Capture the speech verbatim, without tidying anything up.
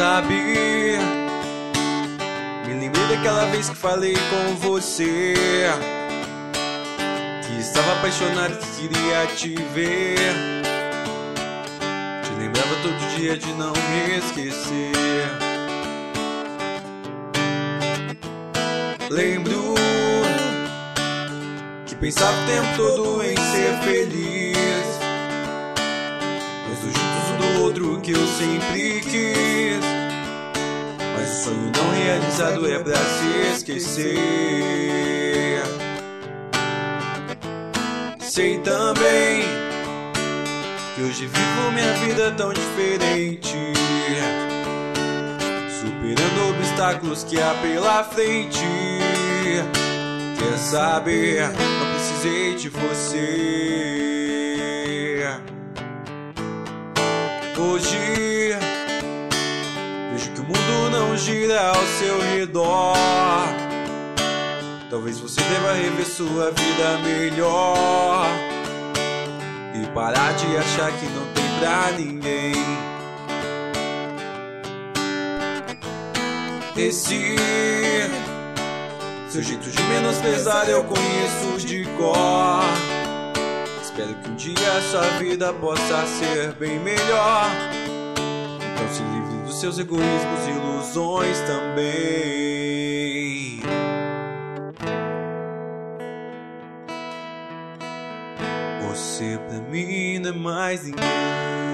sabe, me lembrei daquela vez que falei com você, que estava apaixonado, que queria te ver. Te lembrava todo dia de não me esquecer. Lembro que pensava o tempo todo em ser feliz, nós dois juntos um do outro que eu sempre quis. Mas o sonho não realizado é pra se esquecer. Sei também que hoje vivo minha vida tão diferente, superando obstáculos que há pela frente. Quer saber? Não precisei de você. Hoje vejo que o mundo não gira ao seu redor. Talvez você deva rever sua vida melhor e parar de achar que não tem pra ninguém. Esse seu jeito de menosprezar eu conheço de cor. Espero que um dia sua vida possa ser bem melhor. Então se livre dos seus egoísmos e ilusões também. Você pra mim não é mais ninguém.